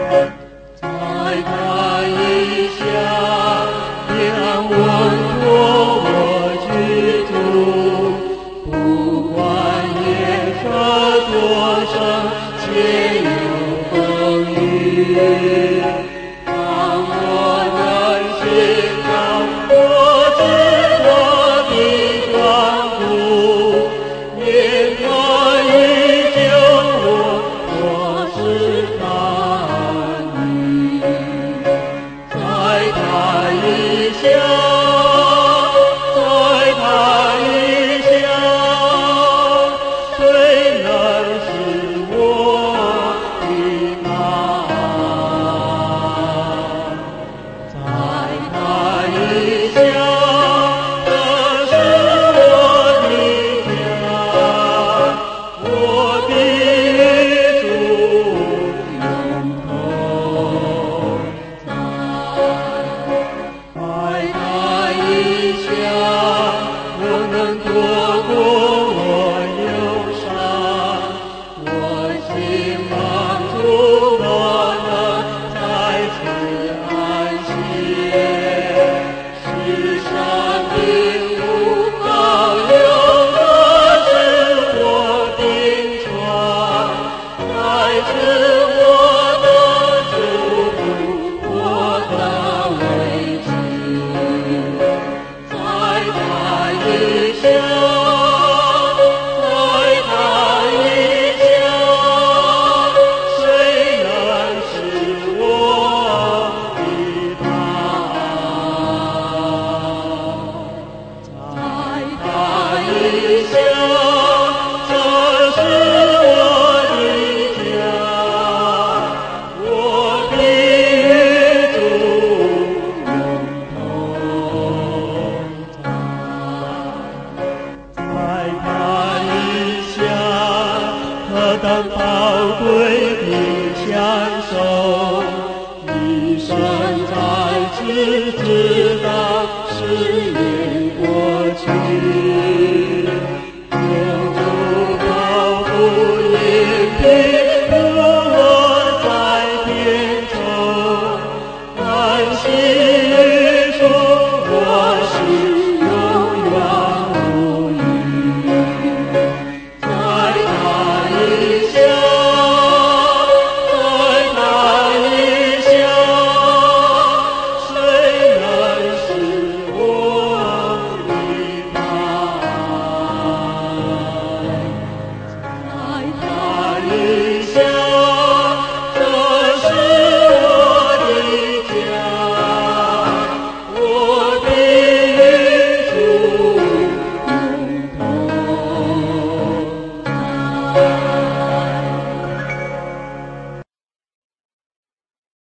在他以下，别让稳妥我居住，不管夜色多深，且有风雨，让我能知道我知我的光顾，念他已救我是他的，在他以下，在他以下，谁能使我的他？在他以下，这是我的家，我的主永同在。在他以下，我能躲过我忧伤，我心满足，我能在此安息。世上并无保佑的是我的床，在此我的祝福，我的慰藉。在他以下，在他以下，谁能使我的他？在他以下，这是我的家，我的主永同在。在他以下，何等宝贵的享受，一生在此之